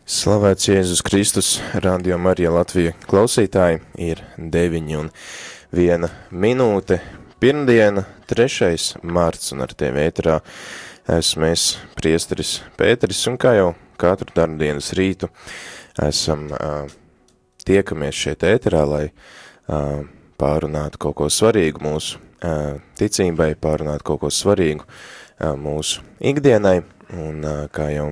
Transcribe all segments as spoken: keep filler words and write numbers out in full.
Slavēts Jēzus Kristus, Radio Marija Latvija klausītāji, ir deviņi un viena minūte, pirmdiena, trešais marts, un ar tevi ēterā esmu es, priesteris Pēteris, un kā jau katru darbdienas rītu esam uh, tiekamies šeit ēterā, lai uh, pārunātu kaut ko svarīgu mūsu uh, ticībai, pārunātu kaut ko svarīgu uh, mūsu ikdienai, un uh, kā jau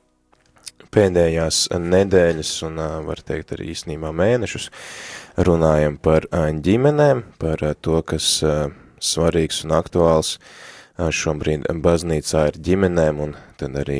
pēdējās nedēļas un, var teikt, arī īstenībā mēnešus runājam par ģimenēm, par to, kas svarīgs un aktuāls šobrīd baznīcā ir ģimenēm, un tad arī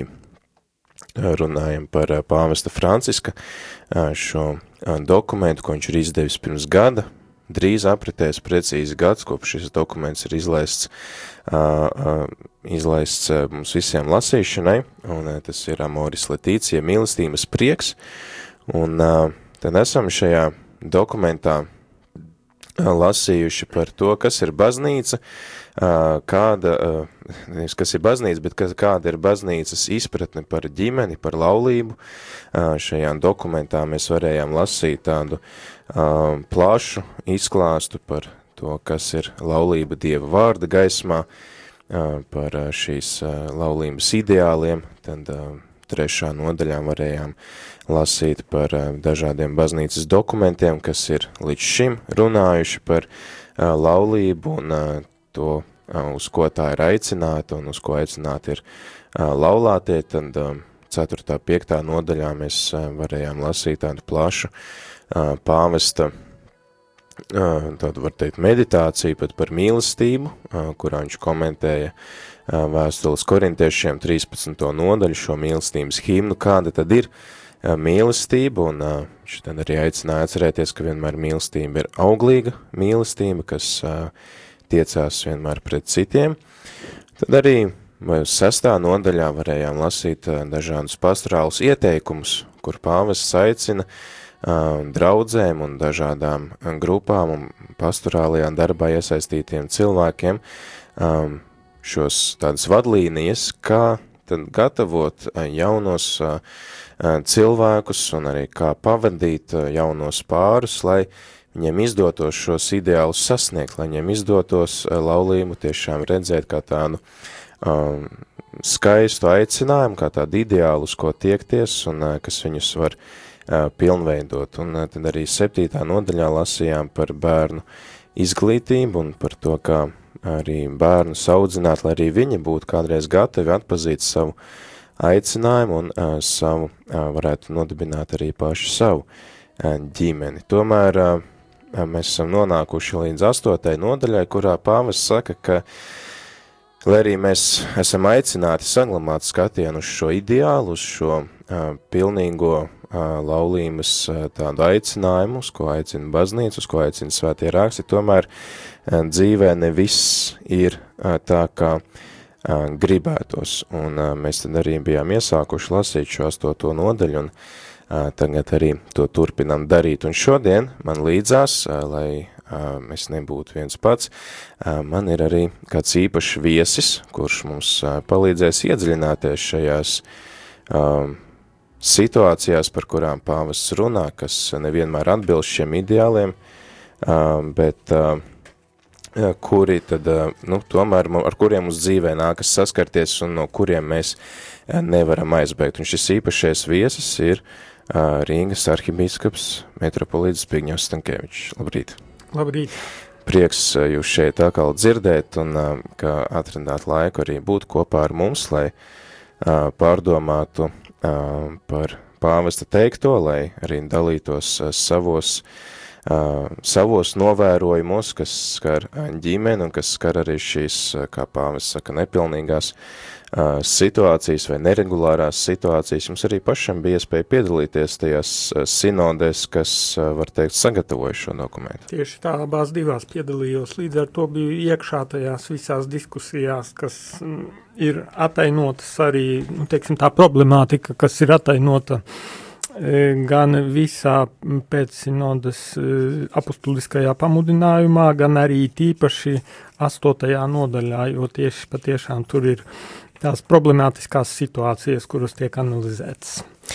runājam par pāvesta Franciska šo dokumentu, ko viņš ir izdevis pirms gada. Drīz apritēs precīzi gads, kopš šis dokuments ir izlaists, uh, uh, izlaists uh, mums visiem lasīšanai, un uh, tas ir Amoris Laetitia, mīlestības prieks, un uh, tad esam šajā dokumentā uh, lasījuši par to, kas ir baznīca, uh, kāda, uh, nevis kas ir baznīca, bet kas, kāda ir baznīcas izpratne par ģimeni, par laulību. Uh, šajā dokumentā mēs varējām lasīt tādu Uh, plašu izklāstu par to, kas ir laulība Dieva vārda gaismā, uh, par uh, šīs uh, laulības ideāliem, tad uh, trešā nodaļā varējām lasīt par uh, dažādiem baznīcas dokumentiem, kas ir līdz šim runājuši par uh, laulību un uh, to, uh, uz ko tā ir aicināta un uz ko aicināti ir uh, laulātie, tad uh, ceturtā, piektā nodaļā mēs uh, varējām lasīt tādu plašu pāvesta, tādu var teikt meditāciju pat par mīlestību, kurā viņš komentēja vēstules korintiešiem trīspadsmito nodaļu, šo mīlestības himnu, kāda tad ir mīlestība, un viņš tad arī aicināja atcerēties, ka vienmēr mīlestība ir auglīga mīlestība, kas tiecās vienmēr pret citiem. Tad arī vai uz sestā nodaļā varējām lasīt dažādus pastorālus ieteikumus, kur pāvests aicina draudzēm un dažādām grupām un pastorālajā darbā iesaistītiem cilvēkiem šos tādas vadlīnijas, kā tad gatavot jaunos cilvēkus un arī kā pavadīt jaunos pārus, lai viņiem izdotos šos ideālus sasniegt, lai viņiem izdotos laulību tiešām redzēt kā tādu um, skaistu aicinājumu, kā tādu ideālu, uz ko tiekties un kas viņus var pilnveidot. Un tad arī septītā nodaļā lasījām par bērnu izglītību un par to, kā arī bērnus audzināt, lai arī viņi būtu kādreiz gatavi atpazīt savu aicinājumu un uh, savu, uh, varētu nodibināt arī paši savu uh, ģimeni. Tomēr uh, mēs esam nonākuši līdz astotai nodaļai, kurā pāvests saka, ka lai arī mēs esam aicināti saglabāt skatienu uz šo ideālu, uz šo uh, pilnīgo laulības tādu aicinājumu, uz ko aicina baznīca, uz ko aicina svētie raksti, tomēr dzīvē ne viss ir tā, kā gribētos. Un mēs tad arī bijām iesākuši lasīt šo astoto nodaļu, un tagad arī to turpinām darīt. Un šodien man līdzās, lai es nebūtu viens pats, man ir arī kāds īpašs viesis, kurš mums palīdzēs iedziļināties šajās situācijās, par kurām pāvests runā, kas nevienmēr atbilst šiem ideāliem, bet kuri tad, nu, tomēr ar kuriem mums dzīvē nākas saskarties un no kuriem mēs nevaram aizbēgt. Un šis īpašais viesis ir Rīgas arhibīskaps metropolītis Zbigņevs Stankēvičs. Labrīt! Labrīt! Prieks jūs šeit atkal dzirdēt un ka atradāt laiku arī būt kopā ar mums, lai pārdomātu par pāvesta teikto, lai arī dalītos savos, savos novērojumos, kas skar ģimeni un kas skar arī šīs, kā pāvests saka, nepilnīgās situācijas vai neregulārās situācijas. Jums arī pašam bija iespēja piedalīties tajās sinodēs, kas, var teikt, sagatavoja šo dokumentu. Tieši tā, abās divās piedalījos, līdz ar to biju iekšā tajās visās diskusijās, kas ir atainotas arī, nu, teiksim, tā problemātika, kas ir atainota gan visā pēc sinodas apostuliskajā pamudinājumā, gan arī tīpaši astotajā nodaļā, jo tieši patiešām tur ir tās problemātiskās situācijas, kuras tiek analizētas.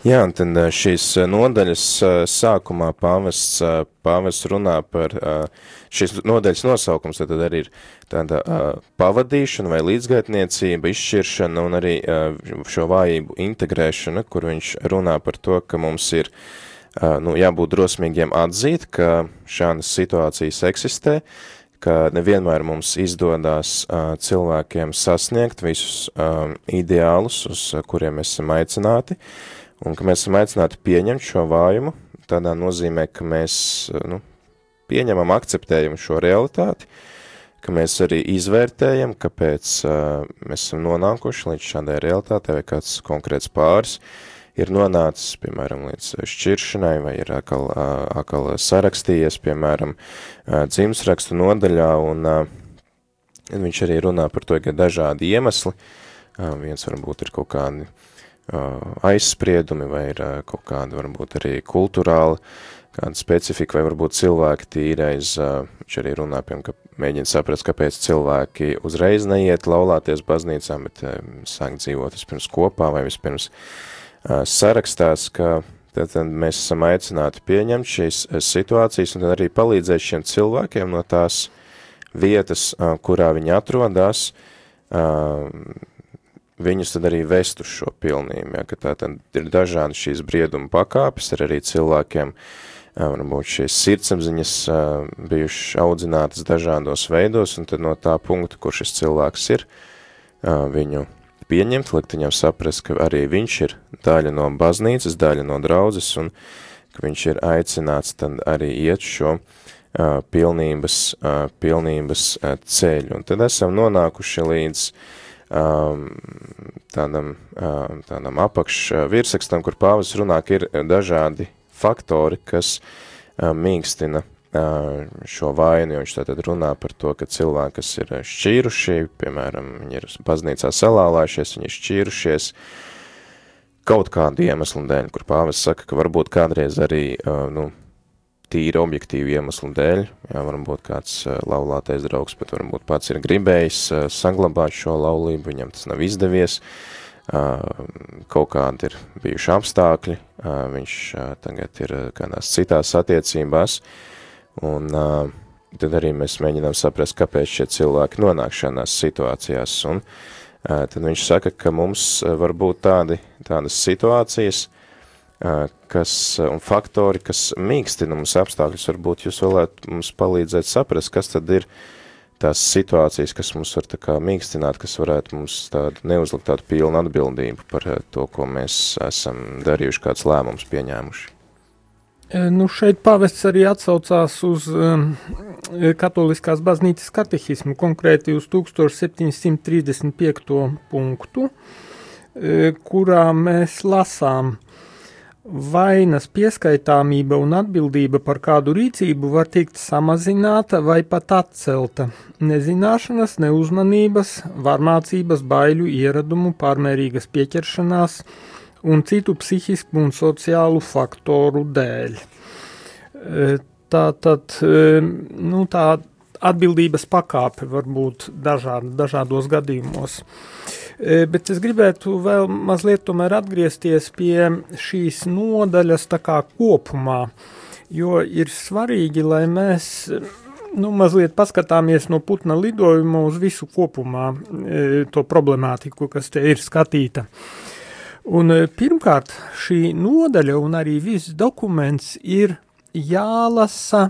Jā, un tad šīs nodaļas sākumā pāvests, pāvests runā par, šīs nodaļas nosaukums tad arī ir tāda pavadīšana vai līdzgaitniecība, izšķiršana un arī šo vājību integrēšana, kur viņš runā par to, ka mums ir nu, jābūt drosmīgiem atzīt, ka šādas situācijas eksistē, ka nevienmēr mums izdodās uh, cilvēkiem sasniegt visus um, ideālus, uz uh, kuriem mēs esam aicināti, un ka mēs esam aicināti pieņemt šo vājumu, tādā nozīmē, ka mēs uh, nu, pieņemam, akceptējam šo realitāti, ka mēs arī izvērtējam, kāpēc uh, mēs esam nonākuši līdz šādai realitātei, vai kāds konkrēts pāris ir nonācis, piemēram, līdz šķiršanai, vai ir akal, akal sarakstījies, piemēram, dzimsrakstu nodaļā, un viņš arī runā par to, ka ir dažādi iemesli. Viens varbūt ir kaut kādi aizspriedumi, vai ir kaut kāda varbūt arī kulturāla, kāda specifika, vai varbūt cilvēki tīreiz, viņš arī runā, piemēram, ka mēģina saprast, kāpēc cilvēki uzreiz neiet laulāties baznīcā, bet sāk dzīvot vispirms kopā, vai vispirms sarakstās, ka tad, tad mēs esam aicināti pieņemt šīs situācijas un tad arī palīdzēt šiem cilvēkiem no tās vietas, kurā viņi atrodas, viņus tad arī vest uz šo pilnību, ja, ka tā tad ir dažādi šīs brieduma pakāpes, ir arī cilvēkiem, varbūt šīs sirdsapziņas bijušas audzinātas dažādos veidos, un tad no tā punkta, kur šis cilvēks ir, viņu pieņemt, likt viņam saprast, ka arī viņš ir daļa no baznīcas, daļa no draudzes, un ka viņš ir aicināts tad arī iet šo uh, pilnības, uh, pilnības uh, ceļu. Un tad esam nonākuši līdz um, tādam, uh, tādam apakš uh, virsakstam, kur pāvis runā, ka ir dažādi faktori, kas uh, mīkstina šo vainu, jo viņš tātad runā par to, ka cilvēki, kas ir šķīruši, piemēram, viņi ir baznīcā salālājušies, viņi ir šķīrušies kaut kādu iemeslu dēļ, kur pāvis saka, ka varbūt kādreiz arī, nu, tīri objektīvu iemeslu dēļ, jā, varbūt kāds laulātais draugs, bet varbūt pats ir gribējis saglabāt šo laulību, viņam tas nav izdevies, kaut kādi ir bijuši apstākļi, viņš tagad ir kādās citās attiecībās, un uh, tad arī mēs mēģinām saprast, kāpēc šie cilvēki nonāk šādās situācijās, un uh, tad viņš saka, ka mums var būt tādi, tādas situācijas, uh, kas, un faktori, kas mīkstina mums apstākļus, varbūt jūs varētu mums palīdzēt saprast, kas tad ir tās situācijas, kas mums var tā kā mīkstināt, kas varētu mums tādu neuzlikt tādu pilnu atbildību par to, ko mēs esam darījuši, kāds lēmums pieņēmuši. Nu, šeit pāvests arī atsaucās uz um, katoliskās baznīcas katehismu, konkrēti uz tūkstoš septiņsimt trīsdesmit piekto punktu, kurā mēs lasām: vainas pieskaitāmība un atbildība par kādu rīcību var tikt samazināta vai pat atcelta. Nezināšanas, neuzmanības, varmācības, baiļu, ieradumu, pārmērīgas pieķeršanās un citu psihisku un sociālu faktoru dēļ. Tā tad, nu, tā atbildības pakāpe var būt dažāda, dažādos gadījumos. Bet es gribētu vēl mazliet tomēr atgriezties pie šīs nodaļas tā kā kopumā, jo ir svarīgi, lai mēs, nu, mazliet paskatāmies no putna lidojuma uz visu kopumā to problemātiku, kas te ir skatīta. Un pirmkārt, šī nodaļa un arī viss dokuments ir jālasa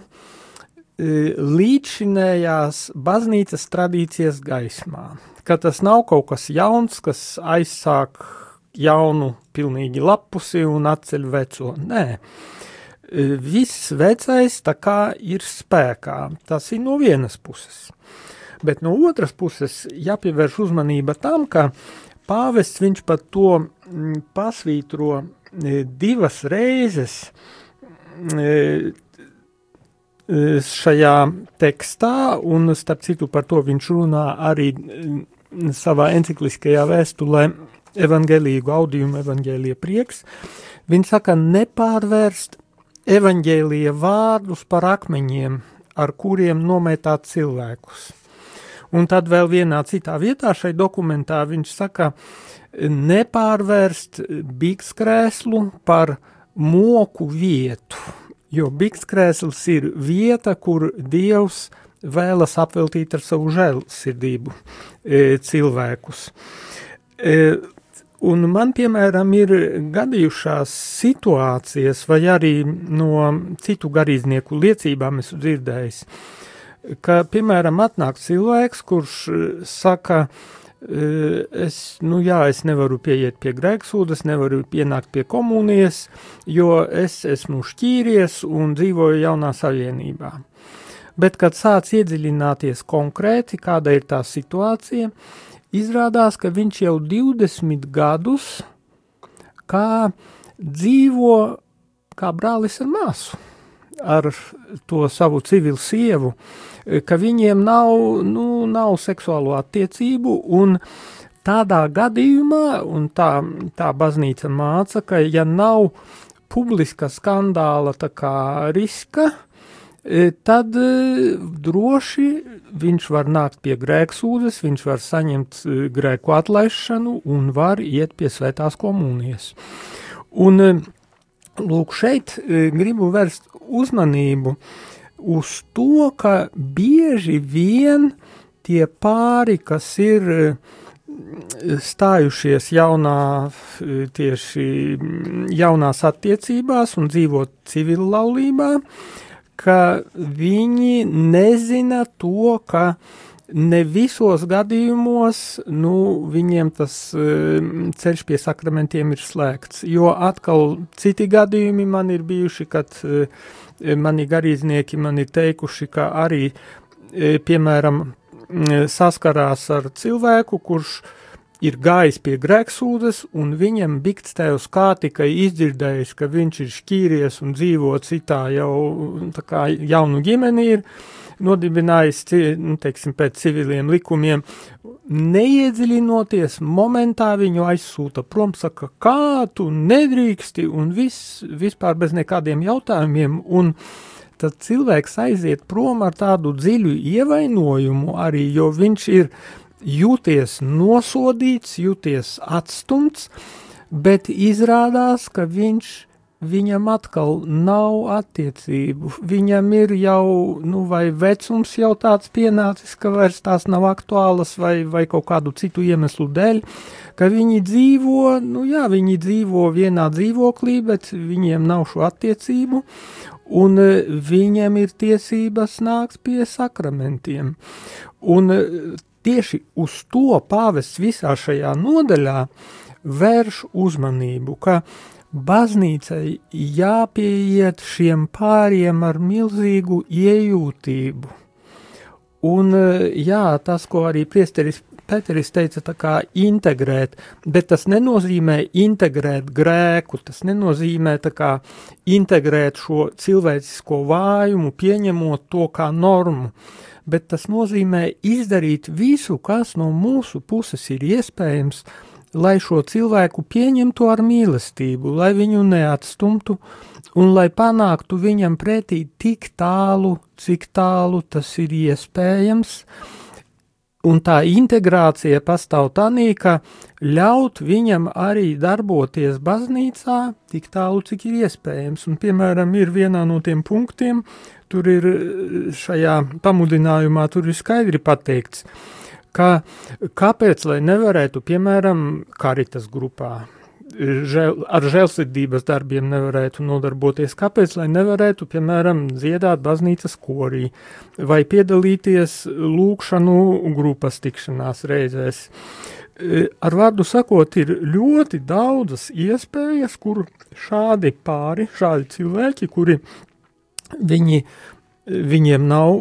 līdzšinējās baznīcas tradīcijas gaismā, ka tas nav kaut kas jauns, kas aizsāk jaunu pilnīgi lapusi un atceļ veco. Nē, viss vecais tā kā ir spēkā, tas ir no vienas puses. Bet no otras puses jāpievērš uzmanība tam, ka pāvests viņš pat to pasvītro divas reizes šajā tekstā, un starp citu par to viņš runā arī savā encikliskajā vēstulē Evangeliju Gaudium, Evangelija prieks. Viņš saka, nepārvērst evaņģēlija vārdus par akmeņiem, ar kuriem nometāt cilvēkus. Un tad vēl vienā citā vietā šai dokumentā viņš saka, nepārvērst bikskrēslu par moku vietu, jo bikskrēsls ir vieta, kur Dievs vēlas apveltīt ar savu žēlsirdību cilvēkus. Un man, piemēram, ir gadījušās situācijas, vai arī no citu garīdznieku liecībām esmu dzirdējis, ka, piemēram, atnāk cilvēks, kurš saka, es, nu jā, es nevaru pieiet pie grēksūdas, nevaru pienākt pie komunijas, jo es esmu šķīries un dzīvoju jaunā savienībā. Bet, kad sāc iedziļināties konkrēti, kāda ir tā situācija, izrādās, ka viņš jau divdesmit gadus kā dzīvo kā brālis ar māsu, ar to savu civilu sievu, ka viņiem nav, nu, nav seksuālo attiecību, un tādā gadījumā, un tā, tā baznīca māca, ka ja nav publiska skandāla tā kā riska, tad droši viņš var nākt pie grēksūdzes, viņš var saņemt grēku atlaišanu un var iet pie svētās komunijas. Un, lūk, šeit gribu vērst uzmanību uz to, ka bieži vien tie pāri, kas ir stājušies jaunā, tieši jaunās attiecībās un dzīvo civilu laulībā, ka viņi nezina to, ka ne visos gadījumos, nu, viņiem tas uh, ceļš pie sakramentiem ir slēgts, jo atkal citi gadījumi man ir bijuši, kad uh, mani garīdznieki man ir teikuši, ka arī, uh, piemēram, saskarās ar cilvēku, kurš ir gājis pie grēksūdzes, un viņam bikstē uz kā tikai izdzirdējis, ka viņš ir šķīries un dzīvo citā jau tā kā jaunu ģimeni ir nodibinājis, nu, teiksim, pēc civiliem likumiem, neiedziļinoties, momentā viņu aizsūta prom, saka, kā tu nedrīksti, un vis, vispār bez nekādiem jautājumiem, un tad cilvēks aiziet prom ar tādu dziļu ievainojumu arī, jo viņš ir jūties nosodīts, jūties atstumts, bet izrādās, ka viņš, viņam atkal nav attiecību. Viņam ir jau, nu, vai vecums jau tāds pienācis, ka vairs tās nav aktuālas, vai, vai kaut kādu citu iemeslu dēļ, ka viņi dzīvo, nu jā, viņi dzīvo vienā dzīvoklī, bet viņiem nav šo attiecību, un viņiem ir tiesības nākt pie sakramentiem. Un tieši uz to pāvests visā šajā nodaļā vērš uzmanību, ka baznīcai jāpieiet šiem pāriem ar milzīgu iejūtību. Un jā, tas, ko arī priesteris Pēteris teica, tā kā integrēt, bet tas nenozīmē integrēt grēku, tas nenozīmē tā kā integrēt šo cilvēcisko vājumu, pieņemot to kā normu, bet tas nozīmē izdarīt visu, kas no mūsu puses ir iespējams, lai šo cilvēku pieņemtu ar mīlestību, lai viņu neatstumtu un lai panāktu viņam pretī tik tālu, cik tālu tas ir iespējams. Un tā integrācija pastāv tanī, ka ļaut viņam arī darboties baznīcā tik tālu, cik ir iespējams. Un, piemēram, ir vienā no tiem punktiem, tur ir šajā pamudinājumā, tur ir skaidri pateikts, ka kāpēc, lai nevarētu, piemēram, Karitas grupā, žēl, ar žēlsirdības darbiem nevarētu nodarboties, kāpēc, lai nevarētu, piemēram, dziedāt baznīcas korī vai piedalīties lūkšanu grupas tikšanās reizēs. Ar vārdu sakot, ir ļoti daudzas iespējas, kur šādi pāri, šādi cilvēki, kuri viņi, viņiem nav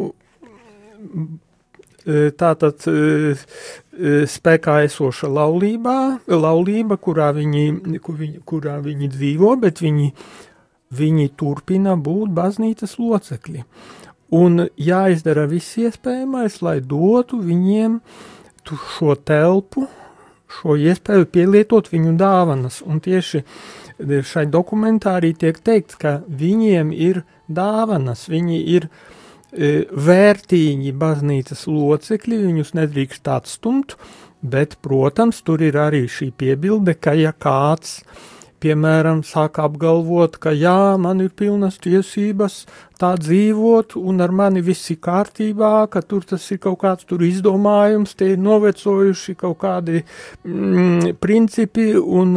tātad spēkā esoša laulībā, laulība, kurā viņi, kurā viņi dzīvo, bet viņi, viņi turpina būt baznīcas locekļi. Un jāizdara viss iespējamais, lai dotu viņiem šo telpu, šo iespēju pielietot viņu dāvanas. Un tieši šai dokumentā arī tiek teikts, ka viņiem ir dāvanas, viņi ir vērtīgi baznīcas locekļi, viņus nedrīkst atstumt, bet, protams, tur ir arī šī piebilde, ka ja kāds, piemēram, sāk apgalvot, ka jā, man ir pilnas tiesības tā dzīvot, un ar mani viss ir kārtībā, ka tur tas ir kaut kāds tur izdomājums, tie ir novecojuši kaut kādi mm, principi, un,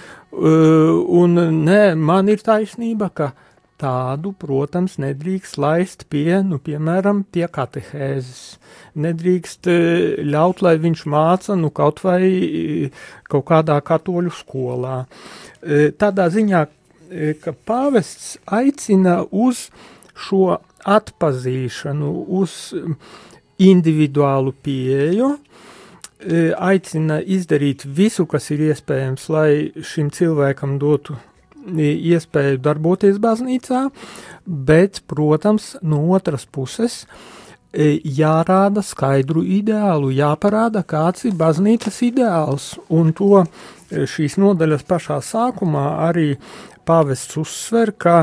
un nē, man ir taisnība, ka tādu, protams, nedrīkst laist pie, nu, piemēram, pie katehēzes. Nedrīkst ļaut, lai viņš māca, nu, kaut vai kaut kādā katoļu skolā. Tādā ziņā, ka pāvests aicina uz šo atpazīšanu, uz individuālu pieeju, aicina izdarīt visu, kas ir iespējams, lai šim cilvēkam dotu iespēju darboties baznīcā, bet, protams, no otras puses jārāda skaidru ideālu, jāparāda, kāds ir baznīcas ideāls, un to šīs nodaļas pašā sākumā arī pāvests uzsver, ka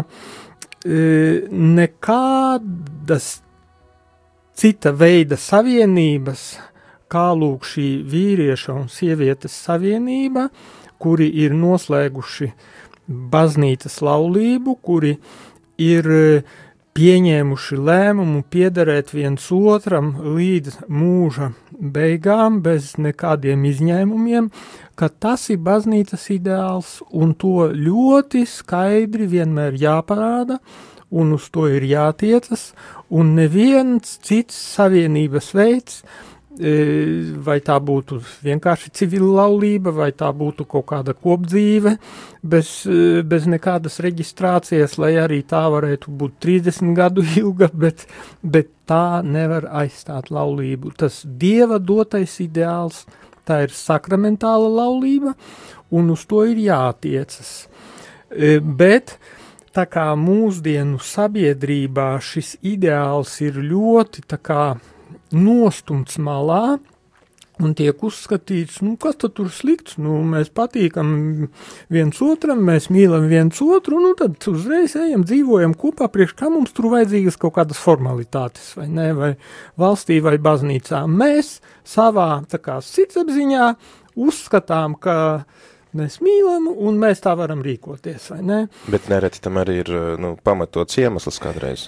e, nekādas cita veida savienības, kā lūk šī vīrieša un sievietes savienība, kuri ir noslēguši baznīcas laulību, kuri ir pieņēmuši lēmumu piederēt viens otram līdz mūža beigām, bez nekādiem izņēmumiem, ka tas ir baznīcas ideāls, un to ļoti skaidri vienmēr jāparāda, un uz to ir jātiecas, un neviens cits savienības veids, vai tā būtu vienkārši civila laulība, vai tā būtu kaut kāda kopdzīve, bez, bez nekādas reģistrācijas, lai arī tā varētu būt trīsdesmit gadu ilga, bet, bet tā nevar aizstāt laulību. Tas Dieva dotais ideāls, tā ir sakramentāla laulība, un uz to ir jātiecas. Bet tā kā mūsdienu sabiedrībā šis ideāls ir ļoti tā kā nostumts malā un tiek uzskatīts, nu, kas tad tur slikts, nu, mēs patīkam viens otram, mēs mīlam viens otru, nu, tad uzreiz ejam, dzīvojam kopā, priekš kā mums tur vajadzīgas kaut kādas formalitātes, vai ne, vai valstī, vai baznīcā. Mēs savā, tā kā, sirdsapziņā uzskatām, ka mēs mīlam, un mēs tā varam rīkoties, vai ne? Bet nereti tam arī ir, nu, pamatots iemesls kādreiz.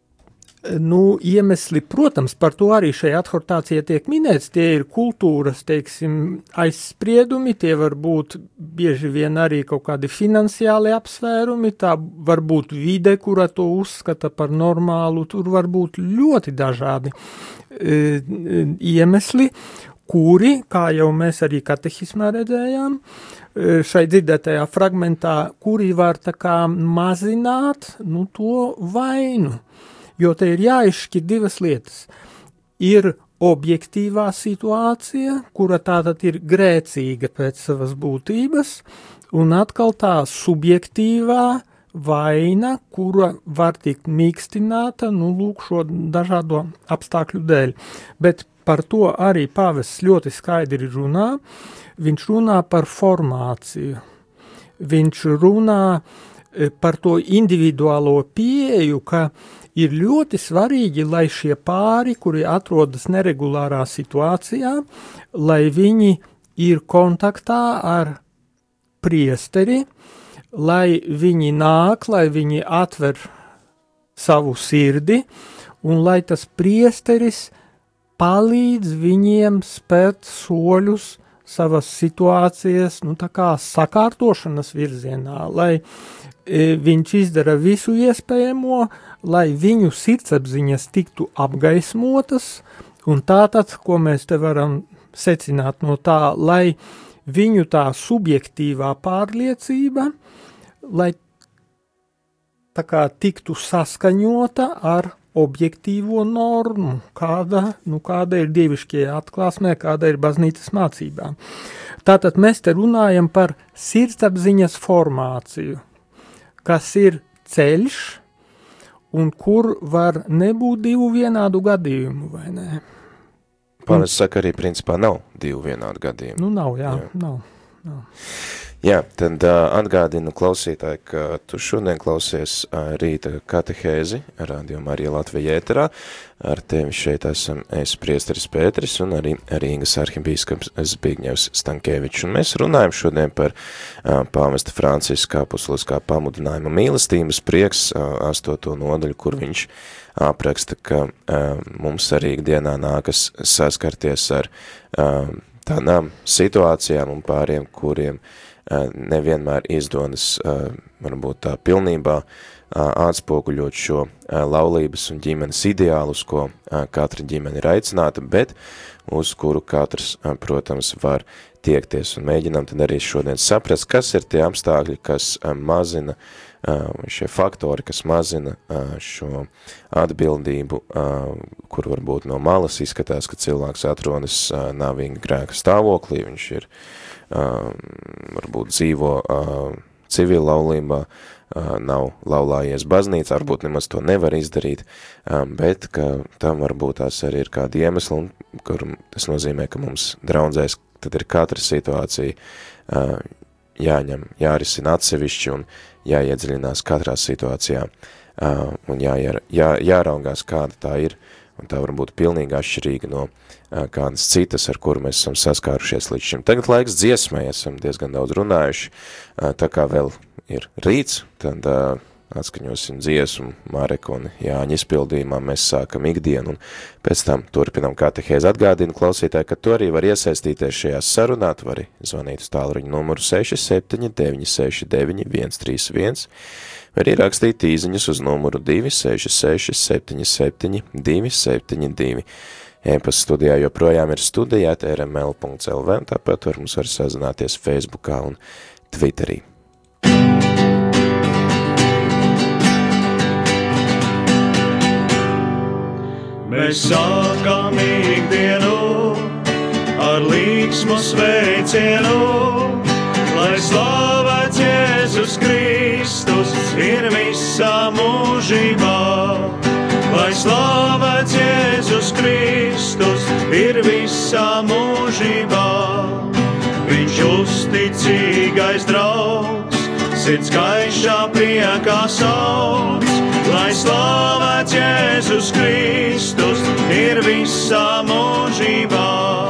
Nu, iemesli, protams, par to arī šajā adhortācijā tiek minēts, tie ir kultūras, teiksim, aizspriedumi, tie var būt bieži vien arī kaut kādi finansiāli apsvērumi, tā var būt vide, kura to uzskata par normālu, tur var būt ļoti dažādi e, iemesli, kuri, kā jau mēs arī katehismā redzējām, šai dzirdētajā fragmentā, kuri var tā kā mazināt, nu, to vainu. Jo te ir jāizšķir divas lietas. Ir objektīvā situācija, kura tātad ir grēcīga pēc savas būtības, un atkal tā subjektīvā vaina, kura var tikt mīkstināta, nu, lūk, šo dažādo apstākļu dēļ. Bet par to arī pāvests ļoti skaidri runā. Viņš runā par formāciju. Viņš runā par to individuālo pieeju, ka ir ļoti svarīgi, lai šie pāri, kuri atrodas neregulārā situācijā, lai viņi ir kontaktā ar priesteri, lai viņi nāk, lai viņi atver savu sirdi, un lai tas priesteris palīdz viņiem spērt soļus savas situācijas, nu, tā kā sakārtošanas virzienā, lai e, viņš izdara visu iespējamo, lai viņu sirdsapziņas tiktu apgaismotas, un tātad, ko mēs te varam secināt no tā, lai viņu tā subjektīvā pārliecība, lai tā kā tiktu saskaņota ar objektīvo normu, kāda, nu, kāda ir dievišķajā atklāsmē, kāda ir baznīcas mācībā. Tātad mēs te runājam par sirdsapziņas formāciju, kas ir ceļš, un kur var nebūt divu vienādu gadījumu, vai ne? Pāvests saka arī, principā nav divu vienādu gadījumu. Nu, nav, jā, jā. nav. nav. Jā, tad uh, atgādinu klausītāji, ka tu šodien klausies uh, rīta katehēzi Radio Marija Latvija ēterā. Ar tevi šeit esam es priesteris Pēteris un arī Rīgas arhibīskaps Zbigņevs Stankēvičs. Un mēs runājam šodien par uh, pāvesta Franciska apustuliskā pamudinājuma mīlestības prieks uh, astoto nodaļu, kur viņš apraksta, ka uh, mums arī ikdienā nākas saskarties ar uh, tādām situācijām un pāriem, kuriem nevienmēr izdodas varbūt tā pilnībā atspoguļot šo laulības un ģimenes ideālus, ko katra ģimene ir aicināta, bet uz kuru katrs, protams, var tiekties. Un mēģinām tad arī šodien saprast, kas ir tie apstākļi, kas mazina šie faktori, kas mazina šo atbildību, kur varbūt no malas izskatās, ka cilvēks atrodas nāvīga grēka stāvoklī, viņš ir Uh, varbūt dzīvo uh, civila laulībā, uh, nav laulājies baznīcā, varbūt nemaz to nevar izdarīt, uh, bet ka tam varbūt tās arī ir kādi iemesli, un kur tas nozīmē, ka mums draudzēs tad ir katra situācija uh, jāņem, jārisina atsevišķi un jāiedziļinās katrā situācijā uh, un jāier, jā, jāraugās, kāda tā ir, un tā var būt pilnīgi atšķirīga no kādas citas, ar kuru mēs esam saskārušies līdz šim. Tagad laiks dziesmai, esam diezgan daudz runājuši, tā kā vēl ir rīts, tad atskaņosim dziesmu Mareka un Jāņa izpildījumā, mēs sākam ikdienu un pēc tam turpinam katehēzi. Atgādinu klausītāji, ka tu arī var iesaistīties šajā sarunā, tu vari zvanīt uz tālruņa numuru seši septiņi deviņi seši deviņi viens trīs viens, vai arī rakstīt īziņas uz numuru divi seši seši septiņi septiņi divi septiņi divi. E-pasta studijā joprojām ir studija at r m l punkts l v, tāpat var mums var sazināties Facebookā un Twitterī. Mēs sākam ikdienu ar līksmu sveicienu, lai slavēts Jēzus Kristus ir visā mūžībā. Lai slavēts Jēzus Kristus ir visā mūžībā. Viņš uzticīgais draugs, sirds gaišā priekā sauc. Lai slavēts Jēzus Kristus ir visā mūžībā.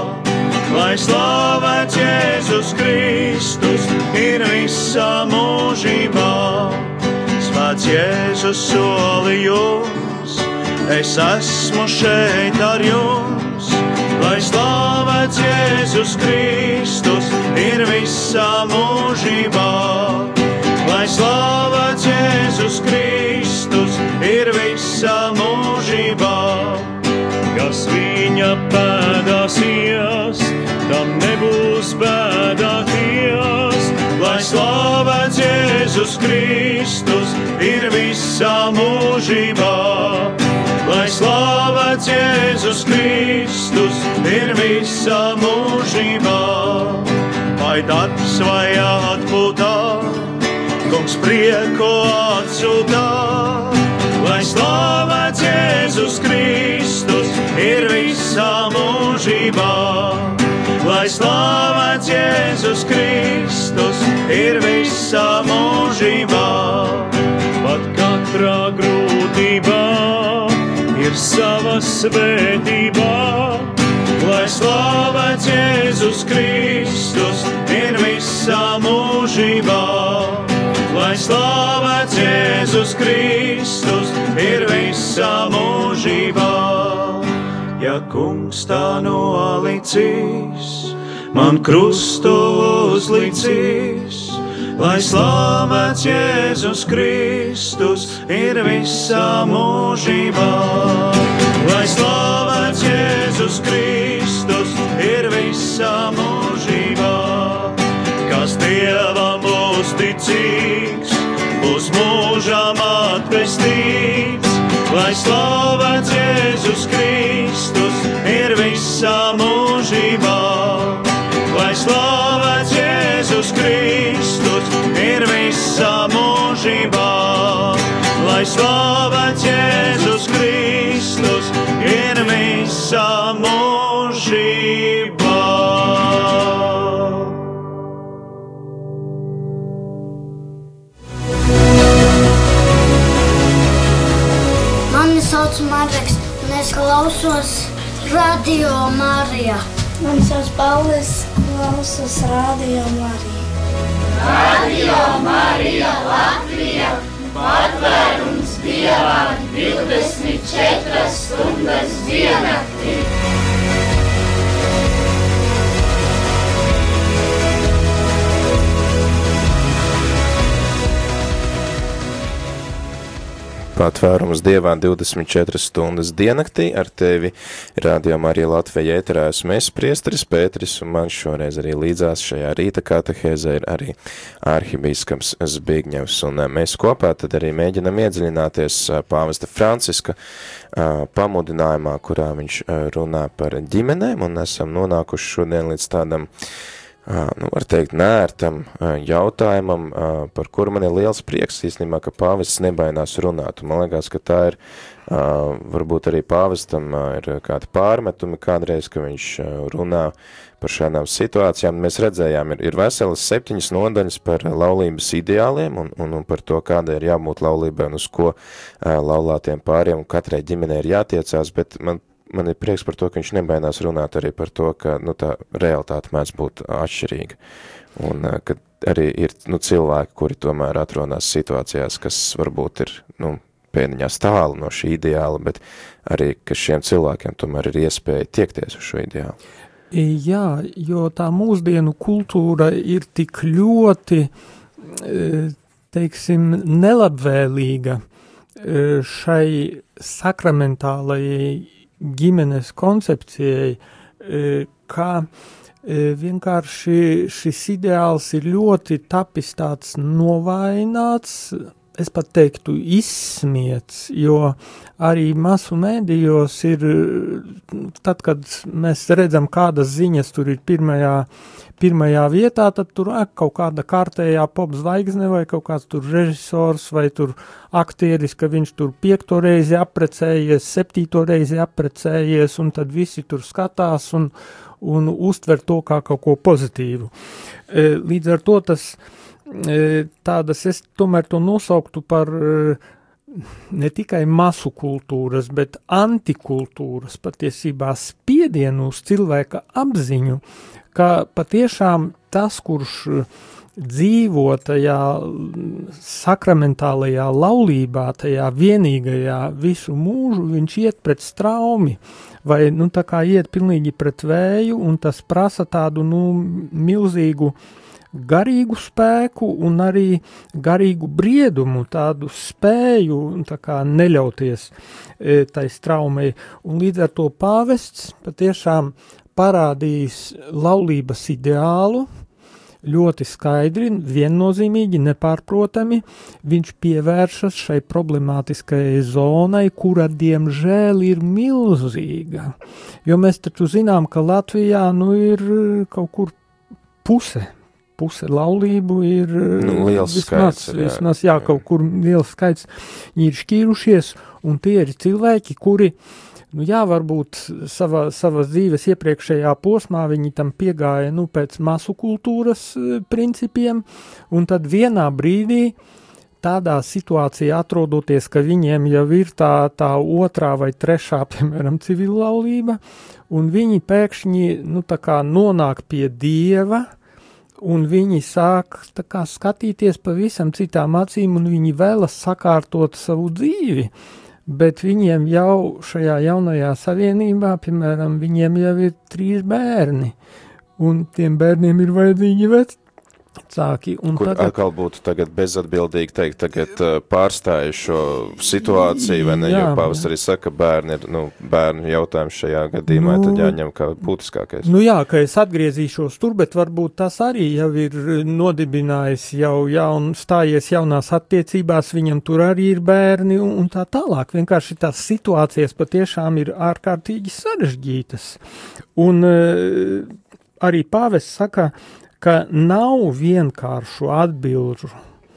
Lai slavēts Jēzus Kristus ir visā mūžībā. Svēts Jēzus solījums, es esmu šeit ar jums, lai slavēts Jēzus Kristus ir visā mūžībā. Lai slavēts Jēzus Kristus ir visā mūžībā. Kas viņa pēdās ies, tam nebūs bēdāties. Lai slavēts Jēzus Kristus ir visā mūžībā. Lai slavēts Jēzus Kristus ir visā mūžībā. Vai darbs vai atpūtā, kungs prieku atsūtā. Lai slavēts Jēzus Kristus ir visā mūžībā. Lai slavēts Jēzus Kristus ir visā mūžībā. Pat katrā grūtībā ir sava svētība. Lai slavēts Jēzus Kristus ir visā mūžībā. Lai slavēts Jēzus Kristus ir visā mūžībā. Ja kungs tā nolicīs, man krustu uzlicīs. Lai slavēts Jēzus Kristus ir visā mūžībā. Lai slavēts Jēzus Kristus ir visā mūžībā. Kas Dievam uzticīgs, būs mūžam atpestīts. Lai slavēts Jēzus Kristus ir visā mūžībā. Lai slavēts Jēzus Kristus ir visā mūžībā. Lai slavēts Jēzus Kristus ir visā mūžībā. klausos Radio Marija. Man sauc Paulis, klausos Radio Marija. Radio Marija Latvija, patvērums Dievam divdesmit četras stundas diennaktī. Patvērums Dievā divdesmit četras stundas diennaktī. Ar tevi Radio Marija Latvija ēterā esmu es, priesteris Pēteris, un man šoreiz arī līdzās šajā rīta katehēzē ir arī ārhibīskaps Zbigņevs. Un mēs kopā tad arī mēģinam iedziļināties pāvesta Franciska pamudinājumā, kurā viņš runā par ģimenēm, un esam nonākuši šodien līdz tādam, nu, var teikt, nērtam jautājumam, par kuru man ir liels prieks īstenībā, ka pāvests nebainās runāt. Un man liekas, ka tā ir, varbūt arī pāvestam ir kādi pārmetumi kādreiz, ka viņš runā par šādām situācijām. Mēs redzējām, ir, ir veselas septiņas nodaļas par laulības ideāliem un, un, un par to, kāda ir jābūt laulībai un uz ko laulātiem pāriem un katrai ģimenei ir jātiecās, bet man Man ir prieks par to, ka viņš nebainās runāt arī par to, ka nu, tā realitāte mēdz būt atšķirīga. Un ka arī ir nu, cilvēki, kuri tomēr atrodās situācijās, kas varbūt ir nu, pēdiņās tālu no šī ideāla, bet arī, ka šiem cilvēkiem tomēr ir iespēja tiekties uz šo ideālu. Jā, jo tā mūsdienu kultūra ir tik ļoti, teiksim, nelabvēlīga šai sakramentālajai ģimenes koncepcijai, ka vienkārši šis ideāls ir ļoti tapis tāds novājināts, es pat teiktu izsmiets, jo arī masu mēdījos ir, tad, kad mēs redzam, kādas ziņas tur ir pirmajā, pirmajā vietā, tad tur kaut kāda kārtējā pop zvaigzne vai kaut kāds tur režisors vai tur aktieris, ka viņš tur piekto reizi apprecējies, septīto reizi apprecējies, un tad visi tur skatās un, un uztver to kā kaut ko pozitīvu. Līdz ar to tas tādas, es tomēr to nosauktu par ne tikai masu kultūras, bet antikultūras patiesībā spiedienu uz cilvēka apziņu, ka patiešām tas, kurš dzīvo tajā sakramentālajā laulībā, tajā vienīgajā visu mūžu, viņš iet pret straumi, vai nu tā kā iet pilnīgi pret vēju, un tas prasa tādu nu milzīgu garīgu spēku un arī garīgu briedumu, tādu spēju tā kā neļauties e, tai straumei. Un līdz ar to pāvests patiešām parādījis laulības ideālu, ļoti skaidri, viennozīmīgi, nepārprotami, viņš pievēršas šai problemātiskajai zonai, kura diemžēl ir milzīga. Jo mēs taču zinām, ka Latvijā nu ir kaut kur puse, puse laulību ir nu, liels vismaz, skaits. Jā, vismaz, jā, kaut kur liels skaits viņi ir šķīrušies, un tie ir cilvēki, kuri nu jā, varbūt savā, savas dzīves iepriekšējā posmā viņi tam piegāja, nu, pēc masu kultūras principiem, un tad vienā brīdī tādā situācijā atrodoties, ka viņiem jau ir tā, tā otrā vai trešā, piemēram, civillaulība, un viņi pēkšņi, nu, tā kā nonāk pie Dieva, un viņi sāk tā kā skatīties pavisam citām acīm, un viņi vēlas sakārtot savu dzīvi. Bet viņiem jau šajā jaunajā savienībā, piemēram, viņiem jau ir trīs bērni, un tiem bērniem ir vajadzīgi vecāki. Un Kur tagad, atkal būtu tagad bezatbildīgi teikt, tagad uh, pārstāju šo situāciju, vai ne, jā, jo pāvests arī saka, bērni ir, nu, bērnu jautājums šajā gadījumā, nu, tad jāņem kā būtiskākais. Nu jā, ka es atgriezīšos tur, bet varbūt tas arī jau ir nodibinājis, jau jaun, stājies jaunās attiecībās, viņam tur arī ir bērni un, un tā tālāk. Vienkārši tās situācijas patiešām ir ārkārtīgi sarežģītas. Un uh, arī pāvests saka, ka nav vienkāršu atbilžu.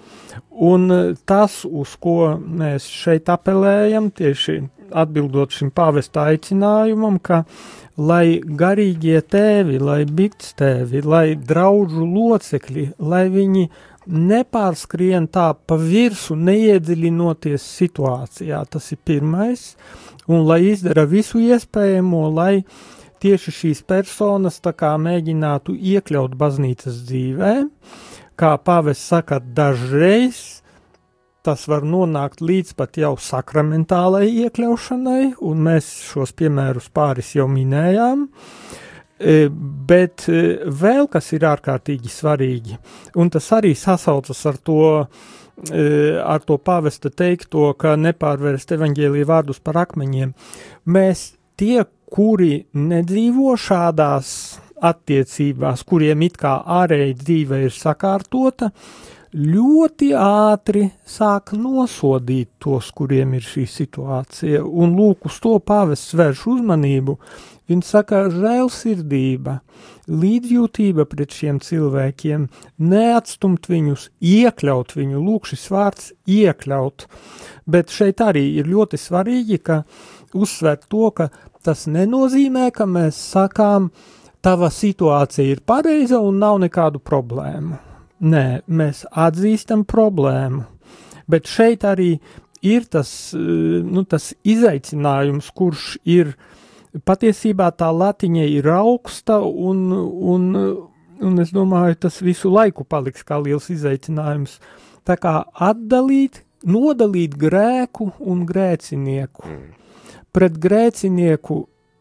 Un tas, uz ko mēs šeit apelējam, tieši atbildot šim pāvesta aicinājumam, ka lai garīgie tēvi, lai bikstēvi, lai draudžu locekļi, lai viņi nepārskrien tā pa virsu, neiedziļinoties situācijā, tas ir pirmais, un lai izdara visu iespējamo, lai tieši šīs personas tā kā mēģinātu iekļaut baznīcas dzīvē, kā pāvests saka, dažreiz tas var nonākt līdz pat jau sakramentālai iekļaušanai, un mēs šos piemērus pāris jau minējām, bet vēl kas ir ārkārtīgi svarīgi, un tas arī sasaucas ar to, ar to pāvesta teikto, ka nepārvērst evaņģēlija vārdus par akmeņiem. Mēs tie, kuri nedzīvo šādās attiecībās, kuriem it kā ārēji dzīve ir sakārtota, ļoti ātri sāk nosodīt tos, kuriem ir šī situācija, un lūk, uz to pāvests vērš uzmanību. Viņš saka, žēlsirdība, līdzjūtība pret šiem cilvēkiem, neatstumt viņus, iekļaut viņu, lūk, šis vārds iekļaut. Bet šeit arī ir ļoti svarīgi, ka uzsver to, ka tas nenozīmē, ka mēs sakām, tava situācija ir pareiza un nav nekādu problēmu. Nē, mēs atzīstam problēmu, bet šeit arī ir tas, nu, tas izaicinājums, kurš ir, patiesībā tā latiņa ir augsta un, un, un es domāju, tas visu laiku paliks kā liels izaicinājums. Tā kā atdalīt, nodalīt grēku un grēcinieku. Pret grēcinieku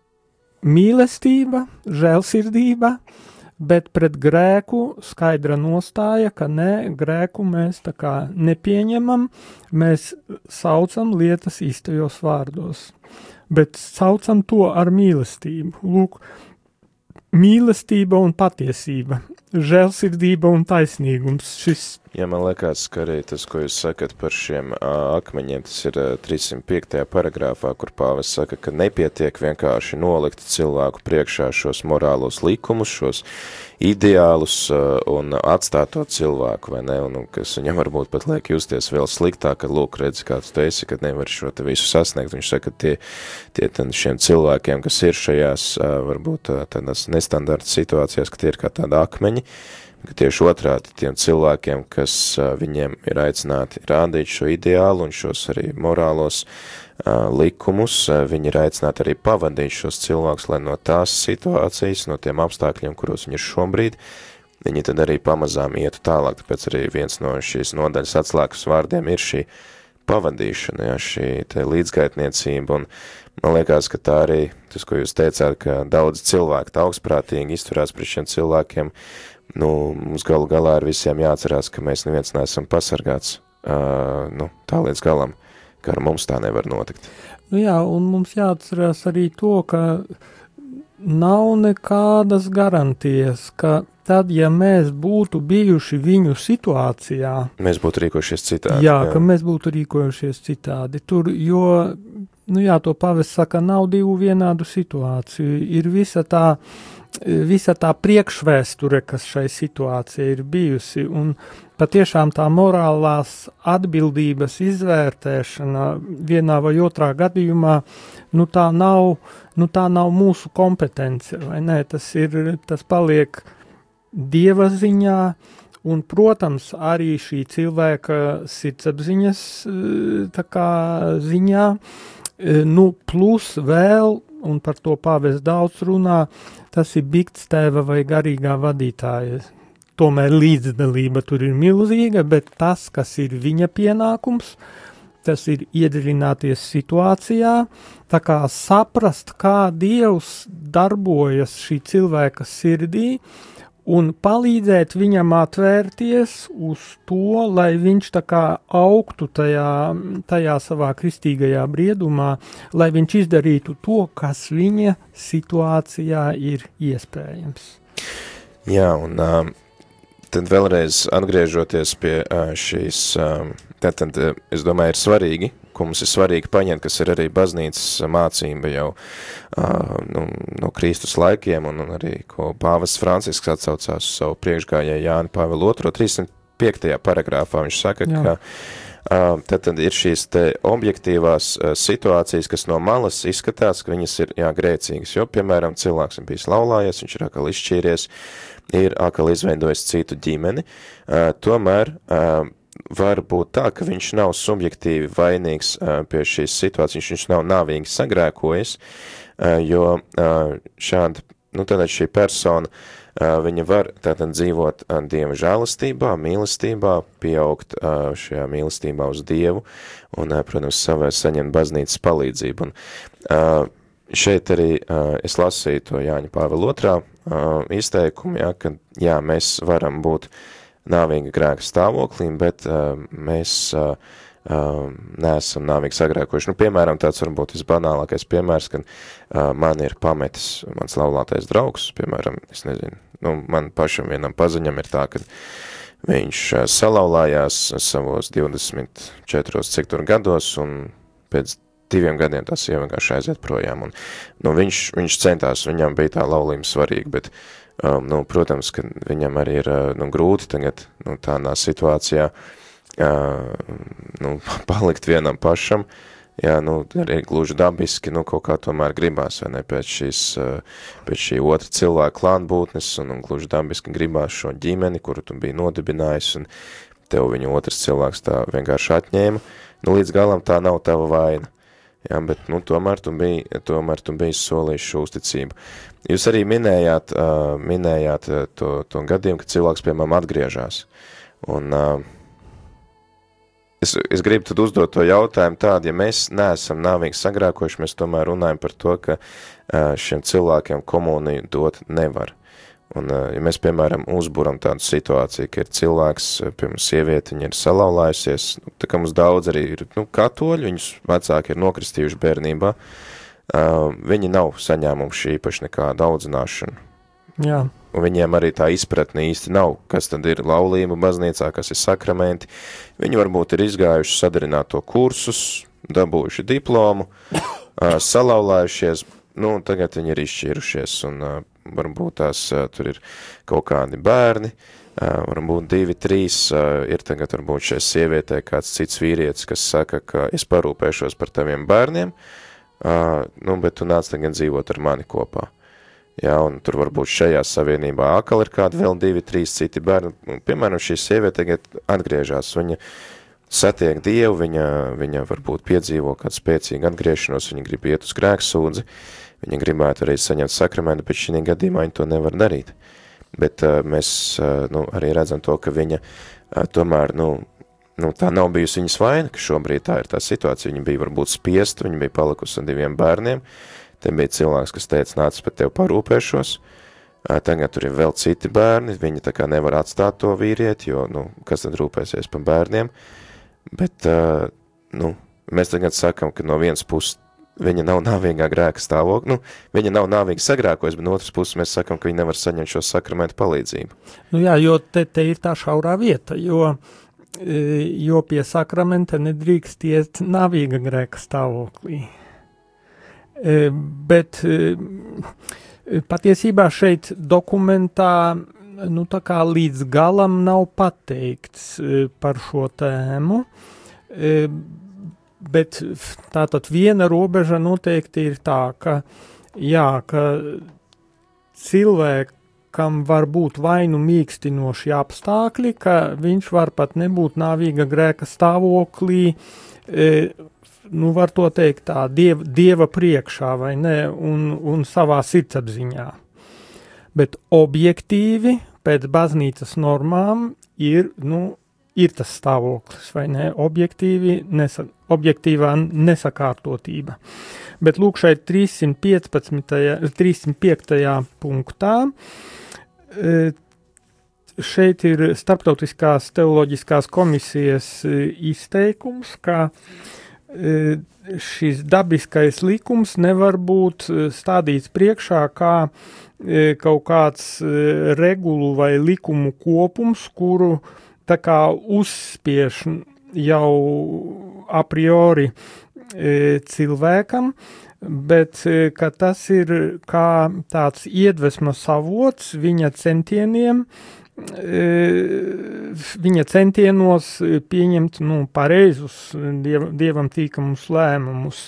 mīlestība, žēlsirdība, bet pret grēku skaidra nostāja, ka ne, grēku mēs tā kā nepieņemam, mēs saucam lietas īstajos vārdos, bet saucam to ar mīlestību. Lūk, mīlestība un patiesība, žēlsirdība un taisnīgums. Šis Jā, man liekas, ka arī tas, ko jūs sakat par šiem uh, akmeņiem, tas ir uh, trīssimt piektajā paragrāfā, kur pāvests saka, ka nepietiek vienkārši nolikt cilvēku priekšā šos morālos likumus, šos ideālus uh, un atstāt to cilvēku, vai ne, un, un kas viņam varbūt pat liek justies vēl sliktāk, kad lūk, redzi, kāds tu esi, kad nevar šo te visu sasniegt. Viņš saka, ka tie, tie tad šiem cilvēkiem, kas ir šajās uh, varbūt uh, tādās nestandarta situācijās, ka tie ir kā tādi akmeņi, ka tieši otrādi tiem cilvēkiem, kas uh, viņiem ir aicināti rādīt šo ideālu un šos arī morālos uh, likumus, uh, viņi ir aicināti arī pavadīt šos cilvēkus, lai no tās situācijas, no tiem apstākļiem, kuros viņi ir šobrīd, viņi tad arī pamazām ietu tālāk, tāpēc arī viens no šīs nodaļas atslēgas vārdiem ir šī pavadīšana, ja, šī te līdzgaitniecība, un man liekas, ka tā arī, tas, ko jūs teicāt, ka daudz cilvēku tā augstprātīgi izturās pret šiem cilvēkiem, nu, mums galu galā ar visiem jāatcerās, ka mēs neviens neesam pasargāts, uh, nu, tā līdz galam, ka ar mums tā nevar notikt. Nu jā, un mums jāatcerās arī to, ka nav nekādas garantijas, ka tad, ja mēs būtu bijuši viņu situācijā, mēs būtu rīkojušies citādi. Jā, jā, ka mēs būtu rīkojušies citādi. Tur, jo, nu jā, to pavests saka, nav divu vienādu situāciju. Ir visa tā, visa tā priekšvēsture, kas šai situācijai ir bijusi, un patiešām tā morālās atbildības izvērtēšana vienā vai otrā gadījumā, nu tā nav, nu tā nav mūsu kompetence, vai ne? Tas ir, tas paliek Dieva ziņā, un, protams, arī šī cilvēka sirdsapziņas tā kā ziņā, nu, plus vēl, un par to pāvests daudz runā, tas ir bikts tēva vai garīgā vadītāja. Tomēr līdzdalība tur ir milzīga, bet tas, kas ir viņa pienākums, tas ir iedziļināties situācijā, tā kā saprast, kā Dievs darbojas šī cilvēka sirdī, un palīdzēt viņam atvērties uz to, lai viņš tā kā augtu tajā, tajā savā kristīgajā briedumā, lai viņš izdarītu to, kas viņa situācijā ir iespējams. Jā, un um, tad vēlreiz atgriežoties pie uh, šīs, um, tad, tad es domāju, ir svarīgi, ko mums ir svarīgi paņemt, kas ir arī baznīcas mācība jau uh, nu, no Kristus laikiem, un, un arī, ko pāvests Francisks atsaucās uz savu priekšgājēju Jāni Pāvilu otro, trīssimt piektajā paragrāfā viņš saka, Jā. ka Tad, tad ir šīs te objektīvās situācijas, kas no malas izskatās, ka viņas ir, jā, grēcīgas, jo, piemēram, cilvēks ir bijis laulājies, viņš ir atkal izšķīries, ir atkal izveidojis citu ģimeni, tomēr var būt tā, ka viņš nav subjektīvi vainīgs pie šīs situācijas, viņš nav nāvīgi sagrēkojis, jo šāda, nu, tātad šī persona, viņa var tātad dzīvot Dieva žēlastībā, mīlestībā, pieaugt šajā mīlestībā uz Dievu un, protams, savai saņemt baznīcas palīdzību. Un šeit arī es lasīju to Jāņa Pāvila otrā izteikumu, ja, ka, jā, mēs varam būt nāvīga grēka stāvoklī, bet mēs neesam nāvīgi sagrēkojuši. Nu, piemēram, tāds varbūt visbanālākais piemērs, kad uh, man ir pametis mans laulātais draugs, piemēram, es nezinu, nu, man pašam vienam paziņam ir tā, ka viņš uh, salauzājās savos divdesmit četros cik tur gados, un pēc diviem gadiem tas jau vienkārši aiziet projām, un nu, viņš, viņš centās, viņam bija tā laulība svarīga, bet, um, nu, protams, ka viņam arī ir, uh, nu, grūti tagad, nu, tādā situācijā, Uh, nu, palikt vienam pašam, jā, nu, arī gluži dabiski, nu, kaut kā tomēr gribās, vai ne, pēc šīs, uh, pēc šī otra cilvēka klātbūtnes, un, un gluži dabiski gribās šo ģimeni, kuru tu biji nodibinājis, un tev viņu otrs cilvēks tā vienkārši atņēma, nu, līdz galam tā nav tava vaina, jā, bet, nu, tomēr tu biji, tomēr tu biji solījis šo uzticību. Jūs arī minējāt, uh, minējāt to, to gadījumu, ka cilvēks, piemēram, atgriežās, un, uh, Es, es gribu tad uzdot to jautājumu tādu, ja mēs neesam nāvīgi sagrēkojuši, mēs tomēr runājam par to, ka šiem cilvēkiem komuniju dot nevar. Un, ja mēs, piemēram, uzburam tādu situāciju, ka ir cilvēks, piemēram, sieviete, viņa ir salauzājusies, nu, tā kā mums daudz arī ir, nu, katoļi, viņus vecāki ir nokristījuši bērnībā, viņi nav saņēmuši īpaši nekādu audzināšanu. Jā. Un viņiem arī tā izpratne īsti nav, kas tad ir laulība baznīcā, kas ir sakramenti. Viņi varbūt ir izgājuši sadarināto kursus, dabūjuši diplomu, salauzājušies, nu, tagad viņi ir izšķīrušies, un varbūt tās tur ir kaut kādi bērni, varbūt divi, trīs, ir tagad varbūt šai sievietē kāds cits vīrietis, kas saka, ka es parūpēšos par taviem bērniem, nu, bet tu nāc tagad dzīvot ar mani kopā. Jā, un tur varbūt šajā savienībā akal ir kādi vēl divi, trīs citi bērni. Piemēram, šī sieviete tagad atgriežās, viņa satiek Dievu, viņa, viņa varbūt piedzīvo kādu spēcīgu atgriešanos, viņa grib iet uz grēksūdzi, viņa gribētu arī saņemt sakramentu, bet šī gadījumā viņa to nevar darīt. Bet uh, mēs uh, nu, arī redzam to, ka viņa uh, tomēr, nu, nu, tā nav bijusi viņas vaina, ka šobrīd tā ir tā situācija, viņa bija varbūt spiesta, viņa bija palikusi ar diviem bērniem, te bija cilvēks, kas teica, nāc, pat tev parūpēšos, tagad tur ir vēl citi bērni, viņi tā kā nevar atstāt to vīrieti, jo, nu, kas tad rūpēsies par bērniem, bet, nu, mēs tagad sakam, ka no vienas puses viņa nav nāvīgā grēka stāvokļa, nu, viņa nav nāvīgi sagrēkojas, bet no otras puses mēs sakam, ka viņa nevar saņemt šo sakramentu palīdzību. Nu jā, jo te, te ir tā šaurā vieta, jo, jo pie sakramenta nedrīkst iet nāvīga grēka stāvoklī. Bet patiesībā šeit dokumentā, nu, tā kā līdz galam nav pateikts par šo tēmu, bet tātad viena robeža noteikti ir tā, ka, jā, ka cilvēkam var būt vai nu mīkstinoši apstākļi, ka viņš var pat nebūt nāvīga grēka stāvoklī, nu, var to teikt tā, dieva, dieva priekšā, vai ne, un, un savā sirdsapziņā. Bet objektīvi, pēc baznīcas normām, ir, nu, ir tas stāvoklis, vai ne, objektīvi, nesa, objektīvā nesakārtotība. Bet lūk, šeit trīssimt piecpadsmitajā, trīssimt piektajā punktā, šeit ir Starptautiskās teoloģiskās komisijas izteikums, ka šis dabiskais likums nevar būt stādīts priekšā kā kaut kāds regulu vai likumu kopums, kuru tā kā uzspiež jau a priori cilvēkam, bet ka tas ir kā tāds iedvesmas avots viņa centieniem viņa centienos pieņemt, nu, pareizus diev, dievam tīkamus lēmumus.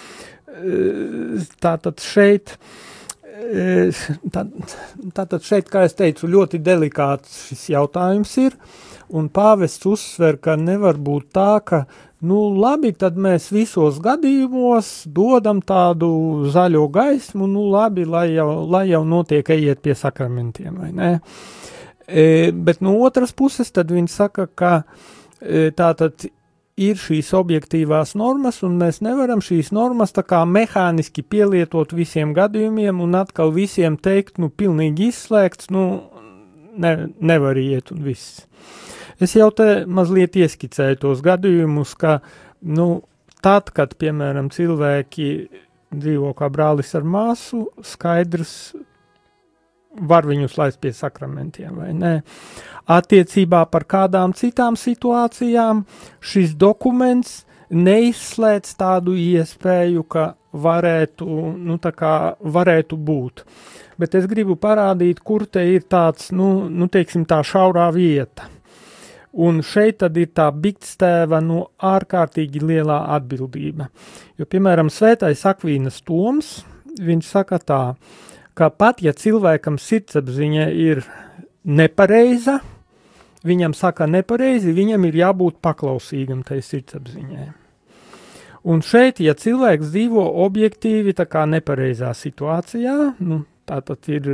Tātad šeit, tā, tātad šeit, kā es teicu, ļoti delikāts šis jautājums ir, un pāvests uzsver, ka nevar būt tā, ka, nu, labi, tad mēs visos gadījumos dodam tādu zaļo gaismu, nu, labi, lai jau, lai jau notiek, ejiet pie sakramentiem, vai ne? E, bet no otras puses, tad viņi saka, ka e, tātad ir šīs objektīvās normas, un mēs nevaram šīs normas tā kā mehāniski pielietot visiem gadījumiem, un atkal visiem teikt, nu, pilnīgi izslēgts, nu, ne, nevar iet un viss. Es jau te mazliet ieskicēju tos gadījumus, ka, nu, tad, kad, piemēram, cilvēki dzīvo kā brālis ar māsu, skaidrs, var viņus laist pie sakramentiem, vai ne? Attiecībā par kādām citām situācijām šis dokuments neizslēdz tādu iespēju, ka varētu, nu, tā kā varētu būt. Bet es gribu parādīt, kur te ir tāds, nu, nu teiksim, tā šaurā vieta. Un šeit tad ir tā bikstēva, nu, ārkārtīgi lielā atbildība. Jo, piemēram, svētais Akvīnas Toms, viņš saka tā, ka pat, ja cilvēkam sirdsapziņa ir nepareiza, viņam saka nepareizi, viņam ir jābūt paklausīgam tai sirdsapziņai. Un šeit, ja cilvēks dzīvo objektīvi tā kā nepareizā situācijā, nu, tātad ir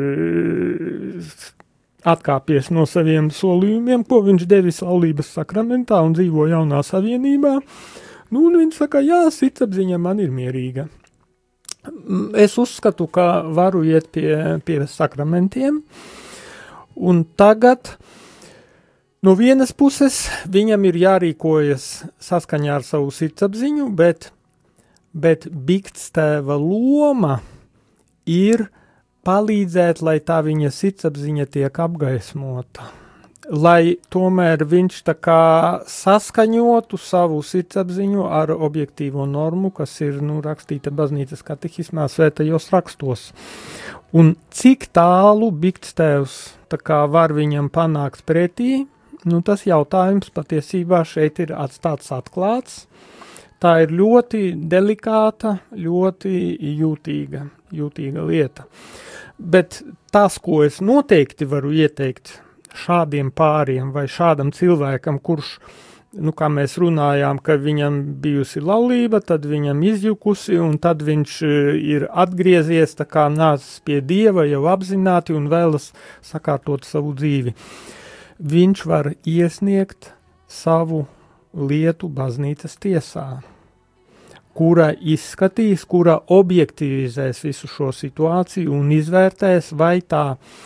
atkāpies no saviem solījumiem, ko viņš devis laulības sakramentā un dzīvo jaunā savienībā, nu, un viņš saka, jā, sirdsapziņa man ir mierīga. Es uzskatu, ka varu iet pie, pie sakramentiem, un tagad no vienas puses viņam ir jārīkojas saskaņā ar savu sirdsapziņu, bet, bet bikstēva loma ir palīdzēt, lai tā viņa sirdsapziņa tiek apgaismota, lai tomēr viņš tā kā saskaņotu savu sirdsapziņu ar objektīvo normu, kas ir, nu, rakstīta baznīcas katehismā svētajos rakstos. Un cik tālu bikstēvs tā kā var viņam panākt pretī, nu, tas jautājums patiesībā šeit ir atstāts atklāts. Tā ir ļoti delikāta, ļoti jūtīga, jūtīga lieta. Bet tas, ko es noteikti varu ieteikt šādiem pāriem vai šādam cilvēkam, kurš, nu, kā mēs runājām, ka viņam bijusi laulība, tad viņam izjukusi, un tad viņš ir atgriezies, tā kā nācis pie Dieva jau apzināti un vēlas sakārtot savu dzīvi. Viņš var iesniegt savu lietu baznīcas tiesā, kura izskatīs, kura objektivizēs visu šo situāciju un izvērtēs, vai tā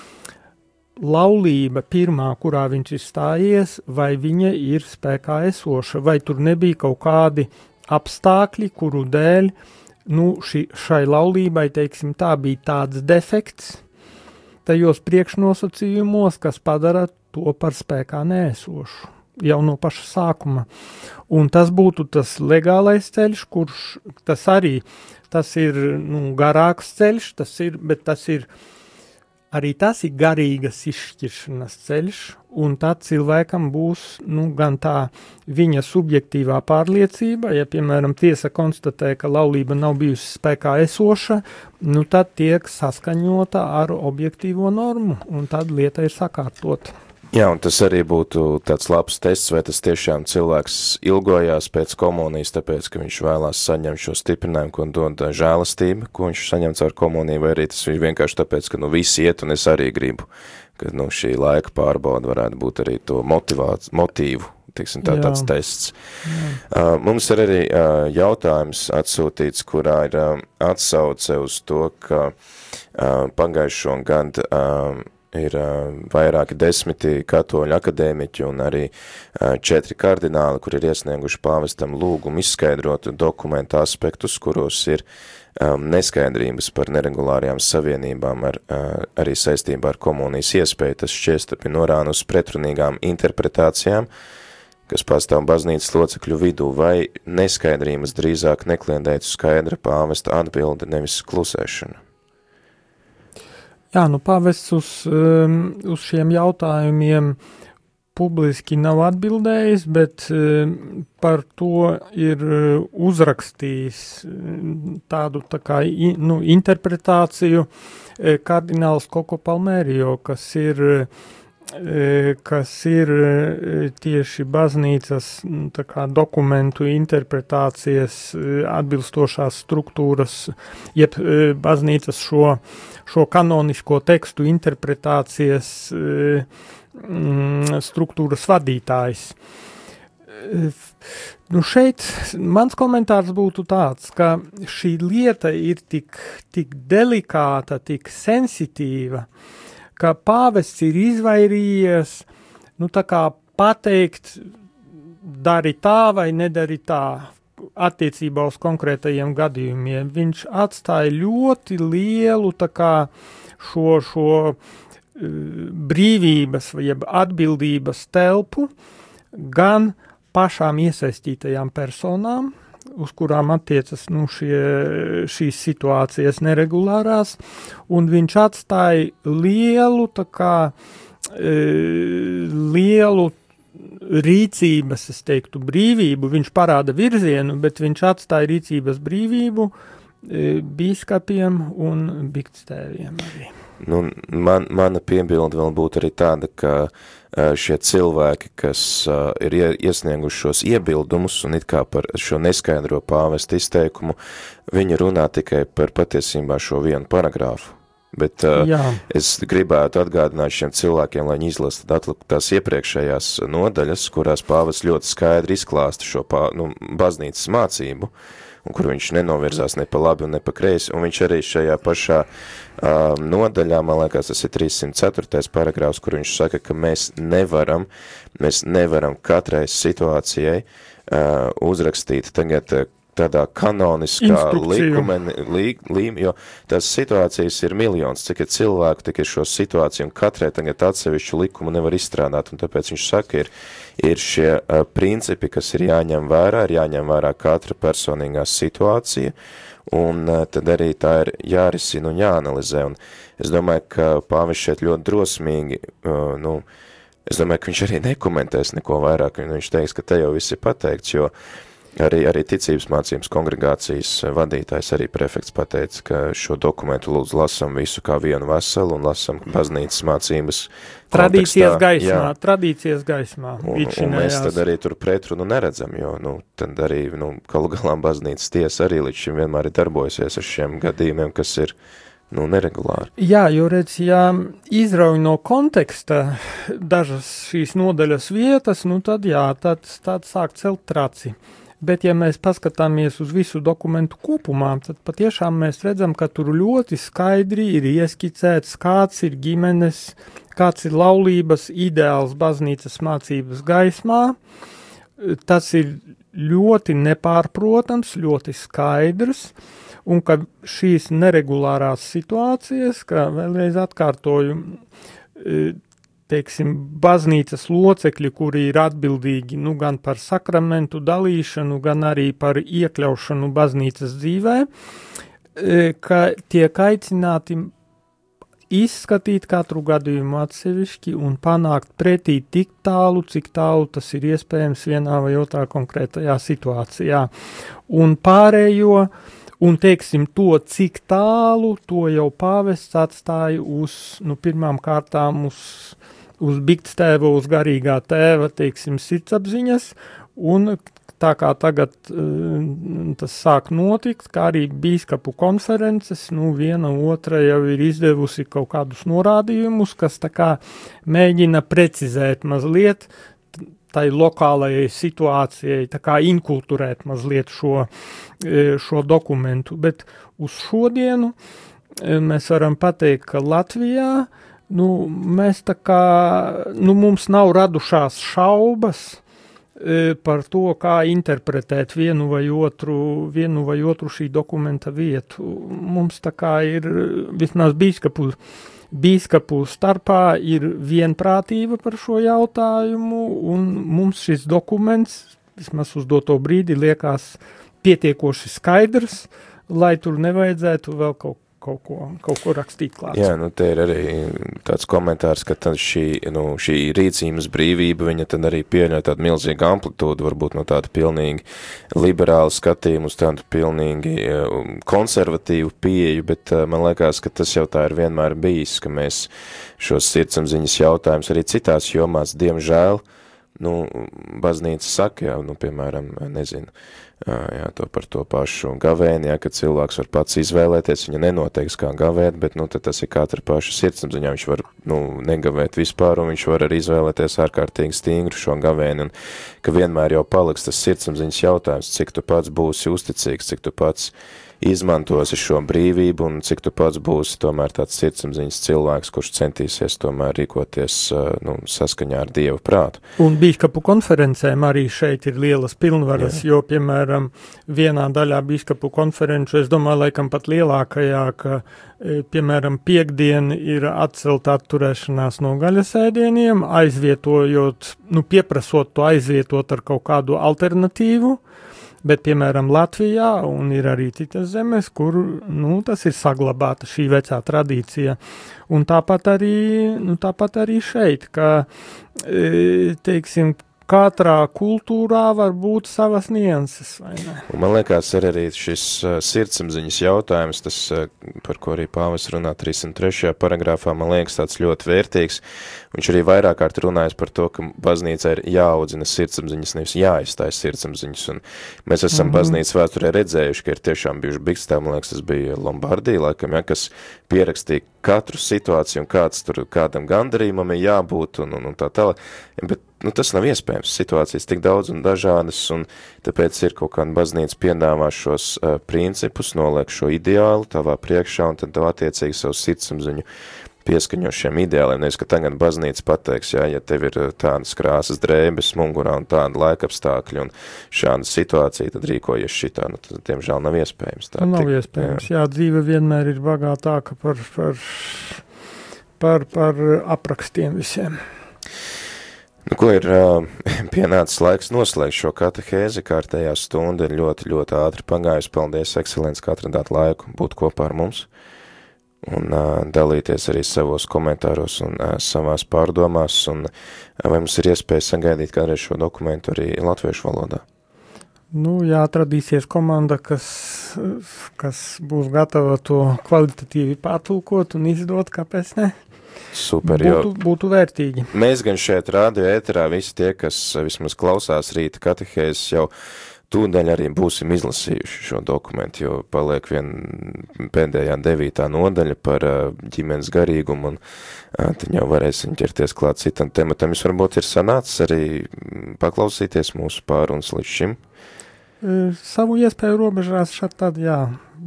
laulība pirmā, kurā viņš ir stājies, vai viņa ir spēkā esoša, vai tur nebija kaut kādi apstākļi, kuru dēļ, nu, ši, šai laulībai, teiksim, tā bija tāds defekts tajos priekšnosacījumos, kas padara to par spēkā neesošu jau no paša sākuma. Un tas būtu tas legālais ceļš, kurš tas arī, tas ir, nu, garāks ceļš, tas ir, bet tas ir, arī tas ir garīgas izšķiršanas ceļš, un tad cilvēkam būs, nu, gan tā viņa subjektīvā pārliecība, ja, piemēram, tiesa konstatē, ka laulība nav bijusi spēkā esoša, nu, tad tiek saskaņota ar objektīvo normu, un tad lieta ir sakārtota. Jā, un tas arī būtu tāds labs tests, vai tas tiešām cilvēks ilgojās pēc komunijas, tāpēc, ka viņš vēlās saņemt šo stiprinājumu, ko dod žēlastība, ko viņš saņem caur komuniju, vai arī tas ir vienkārši tāpēc, ka, nu, visi iet, un es arī gribu, ka, nu, šī laika pārbauda varētu būt arī to motivāts, motīvu, tiksim, tā, tāds tests. Uh, mums ir arī uh, jautājums atsūtīts, kurā ir uh, atsauce uz to, ka uh, pagājušo gadu uh, ir uh, vairāki desmiti katoļu akadēmiķi un arī uh, četri kardināli, kur ir iesnieguši pāvestam lūgumu izskaidrot dokumentu aspektus, kuros ir um, neskaidrības par neregulārajām savienībām ar, uh, arī saistībā ar komunijas iespēju. Tas šķiet norāda uz pretrunīgām interpretācijām, kas pastāv baznīcas locekļu vidū, vai neskaidrības drīzāk nekliedētu skaidra pāvesta atbilde, nevis klusēšana. Jā, nu pavests uz, um, uz šiem jautājumiem publiski nav atbildējis, bet um, par to ir uzrakstījis tādu tā kā nu, interpretāciju kardināls Koko Palmērio, kas ir, kas ir tieši baznīcas tā kā dokumentu interpretācijas atbilstošās struktūras, jeb baznīcas šo, šo kanonisko tekstu interpretācijas struktūras vadītājs. Nu šeit mans komentārs būtu tāds, ka šī lieta ir tik, tik delikāta, tik sensitīva, ka pāvests ir izvairījies, nu tā kā pateikt, dari tā vai nedari tā attiecībā uz konkrētajiem gadījumiem. Viņš atstāja ļoti lielu tā kā šo, šo brīvības vai atbildības telpu gan pašām iesaistītajām personām, uz kurām attiecas nu, šie, šīs situācijas neregulārās, un viņš atstāja lielu, tā kā, e, lielu rīcības, es teiktu, brīvību, viņš parāda virzienu, bet viņš atstāja rīcības brīvību e, bīskapiem un bikstēviem arī. Nu, man, mana piebilde vēl būtu arī tāda, ka šie cilvēki, kas uh, ir iesnieguši šos iebildumus un it kā par šo neskaidro pāvesta izteikumu, viņi runā tikai par patiesībā šo vienu paragrāfu. Bet uh, es gribētu atgādināt šiem cilvēkiem, lai viņi izlasa tās iepriekšējās nodaļas, kurās pāvests ļoti skaidri izklāsta šo pā, nu, baznīcas mācību, un kur viņš nenovirzās ne pa labi un ne pa kreisi, un viņš arī šajā pašā uh, nodaļā, man liekas, tas ir trīssimt ceturtais paragrāfs, kur viņš saka, ka mēs nevaram, mēs nevaram katrai situācijai uh, uzrakstīt tagad uh, tādā kanoniskā līkumeni, lī, līm, jo tās situācijas ir miljons, cik ir cilvēku, tik ir šo situāciju, un katrai tagad atsevišķu likumu nevar izstrādāt, un tāpēc viņš saka, ir, ir šie uh, principi, kas ir jāņem vērā, ir jāņem vērā katra personīgā situācija, un uh, tad arī tā ir jārisina un jāanalizē, un es domāju, ka pāvis šeit ļoti drosmīgi, uh, nu, es domāju, ka viņš arī nekomentēs neko vairāk, viņš teiks, ka te jau viss ir pateikts, jo Arī, arī ticības mācības kongregācijas vadītājs, arī prefekts pateica, ka šo dokumentu lūdzu lasam visu kā vienu veselu un lasam baznīcas mācības Tradīcijas gaismā, jā. tradīcijas gaismā. Un, un mēs tad arī tur pretrunu neredzam, jo, nu, tad arī, nu, galu galā baznīcas tiesa arī līdz šim vienmēr ir darbojusies ar šiem gadījumiem, kas ir, nu, neregulāri. Jā, jo redz, ja izrauj no konteksta dažas šīs nodaļas vietas, nu, tad jā, tad, tad sāk celt traci. Bet, ja mēs paskatāmies uz visu dokumentu kopumā, tad patiešām mēs redzam, ka tur ļoti skaidri ir ieskicēts, kāds ir ģimenes, kāds ir laulības ideāls baznīcas mācības gaismā. Tas ir ļoti nepārprotams, ļoti skaidrs, un ka šīs neregulārās situācijas, kā vēlreiz atkārtoju, teiksim, baznīcas locekļi, kuri ir atbildīgi nu, gan par sakramentu dalīšanu, gan arī par iekļaušanu baznīcas dzīvē, ka tiek aicināti izskatīt katru gadījumu atsevišķi un panākt pretī tik tālu, cik tālu tas ir iespējams vienā vai otrā konkrētajā situācijā. Un pārējo, un teiksim to, cik tālu, to jau pāvests atstāja uz, nu, pirmām kārtām uz uz bikstēva, uz garīgā tēva, teiksim, sirdsapziņas, un tā kā tagad uh, tas sāk notikt, kā arī bīskapu konferences, nu, viena otra jau ir izdevusi kaut kādus norādījumus, kas tā kā mēģina precizēt mazliet tai lokālajai situācijai, tā kā inkulturēt mazliet šo, šo dokumentu, bet uz šodienu mēs varam pateikt, ka Latvijā Nu, mēs tā kā, nu, mums nav radušās šaubas e, par to, kā interpretēt vienu vai otru, vienu vai otru šī dokumenta vietu. Mums tā kā ir, vismaz bīskapu, bīskapu starpā ir vienprātība par šo jautājumu, un mums šis dokuments, vismaz uz doto brīdi, liekas pietiekoši skaidrs, lai tur nevajadzētu vēl kaut kaut ko, kaut ko rakstīt klāt. Jā, nu te ir arī tāds komentārs, ka tad šī, nu, šī rīcības brīvība, viņa tad arī pieļauj tādu milzīgu amplitūdu, varbūt no tāda pilnīgi liberāla skatījuma uz tādu pilnīgi konservatīvu pieeju, bet man liekas, ka tas jau tā ir vienmēr bijis, ka mēs šos sirdsapziņas jautājumus arī citās jomās, diemžēl, nu, baznīca saka, jā, nu, piemēram, nezinu, jā, to par to pašu gavēni, jā, kad cilvēks var pats izvēlēties, viņa nenoteiks kā gavēt, bet, nu, tad tas ir katra paša sirdsapziņā, viņš var, nu, negavēt vispār, un viņš var arī izvēlēties ārkārtīgi stingru šo gavēni, un ka vienmēr jau paliks tas sirdsapziņas jautājums, cik tu pats būsi uzticīgs, cik tu pats izmantosi šo brīvību un cik tu pats būsi tomēr tāds sirdsapziņas cilvēks, kurš centīsies tomēr rīkoties, nu, saskaņā ar Dieva prātu. Un bīskapu konferencēm arī šeit ir lielas pilnvaras, Jā. jo, piemēram, vienā daļā bīskapu konferenču, es domāju, laikam pat lielākajā, ka, piemēram, piekdien ir atcelta atturēšanās no gaļas ēdieniem, aizvietojot, nu, pieprasot to aizvietot ar kaut kādu alternatīvu, bet, piemēram, Latvijā un ir arī citas zemes, kur, nu, tas ir saglabāta šī vecā tradīcija. Un tāpat arī, nu, tāpat arī šeit, ka, teiksim, katrā kultūrā var būt savas nianses, vai ne? Un man liekas, ir arī šis uh, sirdsapziņas jautājums, tas, uh, par ko arī Pāvis runā trīsdesmit trešajā paragrāfā, man liekas tāds ļoti vērtīgs. Viņš arī vairāk kārt runājas par to, ka baznīca ir jāaudzina sirdsapziņas, nevis jāizstāj sirdsapziņas, un mēs esam mm-hmm. baznīcas vēsturē redzējuši, ka ir tiešām bijuši bikstā, man liekas, tas bija Lombardija, laikam, ja, kas pierakstīja katru situāciju un kāds tur, kādam gandarījumam ir jābūt un, un, un tā tālāk, bet nu, tas nav iespējams, situācijas tik daudz un dažādas, un tāpēc ir kaut kāda baznīca piedāvā šos uh, principus, noliek šo ideālu tavā priekšā, un tad tev attiecīgi savu sirdsapziņu pieskaņo šiem ideāliem, nevis, ka tagad baznīca pateiks, jā, ja tev ir tādas krāsas drēbes mugurā un tāda laikapstākļi un šāda situācija, tad rīkojies šitā, nu, tad, diemžēl, nav iespējams. Tā nav tik, iespējams, jā. jā, dzīve vienmēr ir bagātāka par, par, par, par aprakstiem visiem. Nu, ko ir uh, pienācis laiks noslēgt šo katehēzi, kārtējā stunda ir ļoti, ļoti ātri pagājusi. Paldies, ekscelents, ka atradāt laiku būt kopā ar mums un uh, dalīties arī savos komentāros un uh, savās pārdomās, un uh, vai mums ir iespēja sagaidīt kādreiz šo dokumentu arī latviešu valodā? Nu, jā, atradīsies komanda, kas, kas būs gatava to kvalitatīvi pārtulkot un izdot, kāpēc ne? Super, būtu, būtu vērtīgi. Mēs gan šeit rādio ēterā, visi tie, kas vismaz klausās rīta katehēzes, jau tūdaļ arī būsim izlasījuši šo dokumentu, jo paliek vien pēdējā devītā nodaļa par ģimenes garīgumu, un tad jau varēsim ķerties klāt citam tematam. Jūs varbūt ir sanācis arī paklausīties mūsu pārunas līdz šim? Savu iespēju robežās šad tad, jā.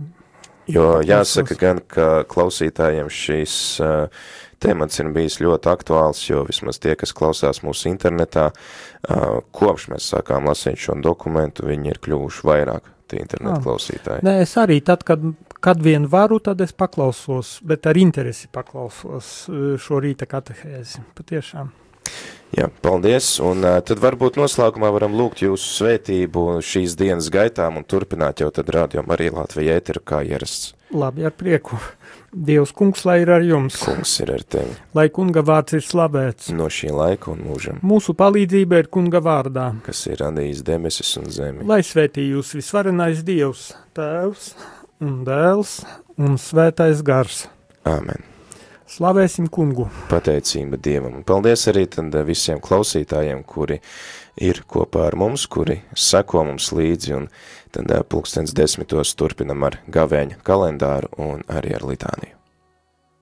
Jo jāsaka gan, ka klausītājiem šīs uh, temats ir bijis ļoti aktuāls, jo vismaz tie, kas klausās mūsu internetā, uh, kopš mēs sākām lasīt šo dokumentu, viņi ir kļuvuši vairāk tie internetu klausītāji. Nē, es arī tad, kad, kad vien varu, tad es paklausos, bet ar interesi paklausos šo rīta katehēzi, patiešām. Jā, paldies, un uh, tad varbūt noslēgumā varam lūgt jūsu svētību šīs dienas gaitām un turpināt jau tad Radio Marija Latvija ēteru kā ierasts. Labi, ar prieku. Dievs kungs, lai ir ar jums. Kungs ir ar tevi. Lai kunga vārds ir slavēts. No šī laika un mūžam. Mūsu palīdzība ir kunga vārdā. Kas ir radījis debesis un zemi. Lai svētī jūs visvarenais Dievs, Tēvs un Dēls un Svētais Gars. Āmen. Slavēsim kungu. Pateicība Dievam. Un paldies arī tad visiem klausītājiem, kuri ir kopā ar mums, kuri seko mums līdzi, un tad pulkstens desmitos turpinam ar gavēņa kalendāru un arī ar litāniju.